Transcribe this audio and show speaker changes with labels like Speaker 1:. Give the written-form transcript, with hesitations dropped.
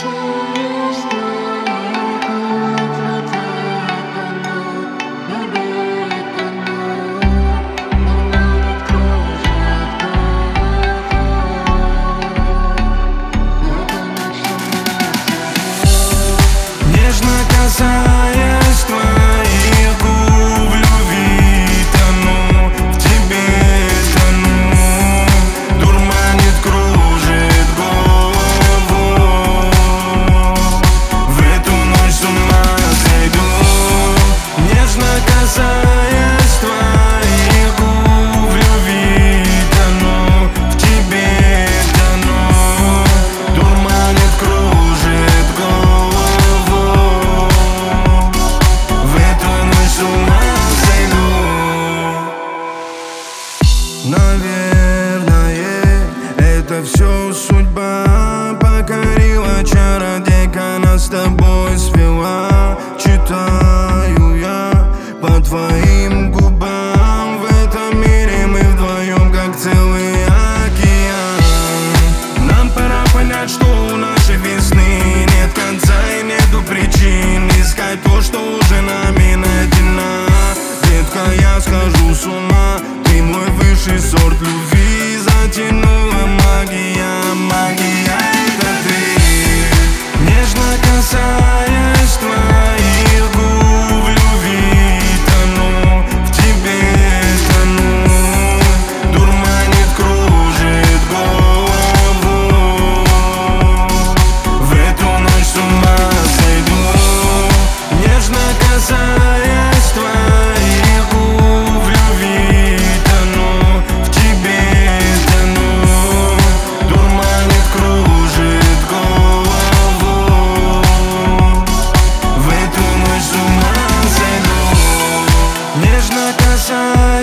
Speaker 1: Касаясь твоих губ, в любви тону, в тебе тону. Дурманит, кружит голову. В эту ночь с ума сойду. Нежно касаясь твоих губ, в любви тону, в тебе тону. Дурманит, кружит голову. Наверное, это все судьба. Покорила чародейка, нас с тобой свела. Читаю я по твоим губам. В этом мире мы вдвоем, как целый океан. Нам пора понять, что у нашей весны нет конца и нету причин искать то, что уже нами найдено. Детка, я схожу с ума. Ты мой высший сорт любви. Затянула магия, магия это ты. Нежно касаясь твоих губ, в любви тону, в тебе тону. Дурманит, кружит голову. В эту ночь с ума сойду. Нежно касаясь твоих губ, в любви тону, в тебе тону. Дурманит, кружит голову. В эту ночь с ума сойду. Нежно касаясь